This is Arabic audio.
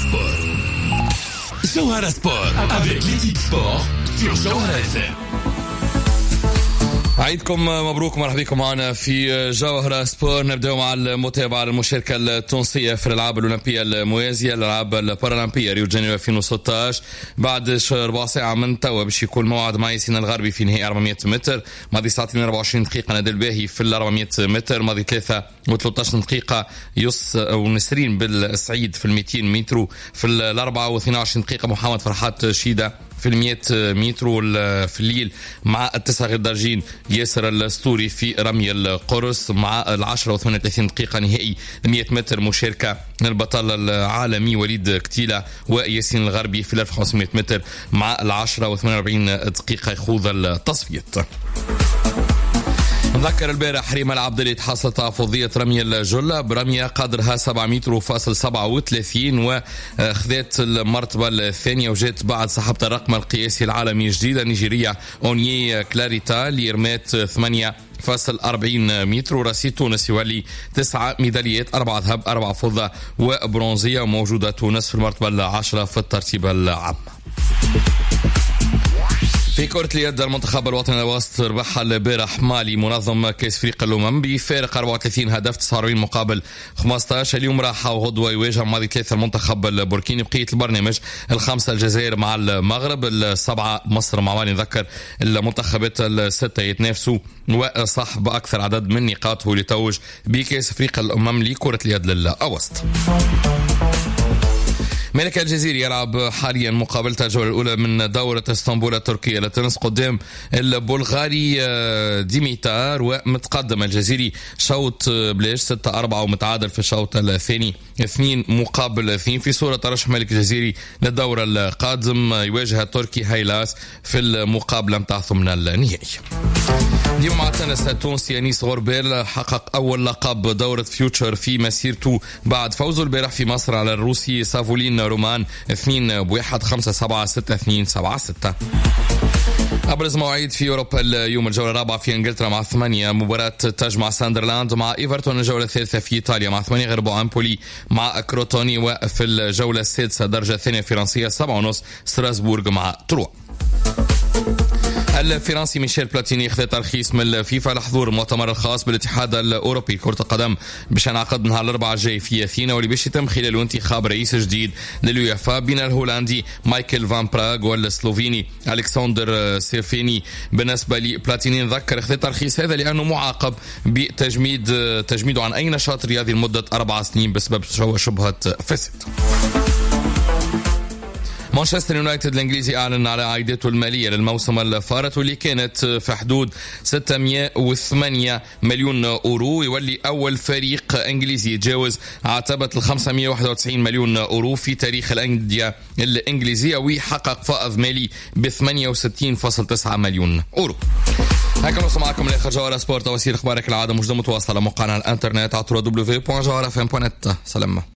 Jawhara Sport avec l'équipe sport sur Jawhara FM. عيدكم مبروك، مرحبا بكم معنا في جوهرة سبور. نبدأ مع المتابعة المشاركة التونسية في الألعاب الأولمبية الموازية، الألعاب البارالمبية ريو جانيرو 2016. بعد ربع ساعة من توا باش يكون موعد مع ياسين الغربي في نهائي 400 متر. ماضي ساعتين 24 دقيقة نادي الباهي في ال 400 متر. ماضي 3 و13 دقيقة يوس ونسرين بالسعيد في ال 200 متر. في ال 4 و22 دقيقة محمد فرحات شيدة في 100 متر. في الليل مع 9 غير دارجين ياسر الاسطوري في رمي القرص. مع 10 و38 دقيقة نهائي 100 متر مشاركة البطل العالمي وليد كتيلة وياسين الغربي في 1500 متر. مع 10 و48 دقيقة يخوض التصفية. نذكر البارح ريما العبدلي تحصلت على فضية رمي الجلة برمية قدرها 7 متر وفاصل 37 وخذت المرتبة الثانية، وجات بعد صاحبة الرقم القياسي العالمي الجديدة نيجيريا أونيي كلاريتا اللي رمات 8.40 متر. ورصيد تونس يولي 9 ميداليات، 4 ذهب 4 فضة وبرونزية، وموجودة تونس في المرتبة العاشرة في الترتيب العام. في كرة اليد المنتخب الوطني الوسط ربح البارح مالي منظم كأس افريقيا الأمم بفارق 34 هدف 49 مقابل 15. اليوم راح غدوة يواجه ماضي 3 المنتخب البوركيني. بقية البرنامج 5 الجزائر مع المغرب، 7 مصر مع مالي. نذكر المنتخبات 6 يتنافسوا وصاحب أكثر عدد من نقاط هو لتوج بكأس افريقيا الأمم لكرة اليد للأوسط. ملك الجزيري يلعب حاليا مقابلة الجولة الأولى من دورة اسطنبول التركية للتنس قدام البلغاري ديميتار، ومتقدم الجزيري شوط بلاش 6-4 ومتعادل في الشوط الثاني 2-2 في صورة ترشح ملك الجزيري للدورة القادم. يواجه التركي هايلاس في المقابلة متاع ثمن النهائي. اليوم مع التنس التونسي أنيس غوربيل حقق أول لقب دورة فيوتشر في مسيرته بعد فوزه البارح في مصر على الروسي سافولين رومان 2-1 5-7 6-2 7-6. أبرز مواعيد في أوروبا اليوم: الجولة الرابعة في إنجلترا مع 8 مباراة تاج مع ساندرلاند مع إيفرتون. الجولة الثالثة في إيطاليا مع 8 غربو أمبولي مع كروتوني. وفي الجولة السادسة درجة ثانية فرنسية 7:30 ستراسبورغ مع تروا. الفرنسي ميشيل بلاتيني خذ ترخيص من الفيفا لحضور المؤتمر الخاص بالاتحاد الأوروبي لكرة القدم باش ينعقد نهار الأربعاء الجاي في أثينا، واللي باش يتم خلاله انتخاب رئيس جديد لليوفا بين الهولندي مايكل فان براغ والسلوفيني ألكسندر سيفيني. بالنسبة لبلاتيني نذكر خذ الترخيص هذا لأنه معاقب بتجميده عن أي نشاط رياضي لمدة 4 سنين بسبب شبهة فساد. مانشستر يونايتد الانجليزي اعلن على عائداته الماليه للموسم الفارط واللي كانت في حدود 608 مليون اورو. يولي اول فريق انجليزي يتجاوز عتبه ال 591 مليون اورو في تاريخ الانديه الانجليزيه، ويحقق فائض مالي ب 68.9 مليون اورو. هكذا نوصل معكم لاخر جوهرة سبورت. وسيله اخبارك العاده موجوده متواصله على موقعنا على الانترنت على www.jawharafm.net. سلام.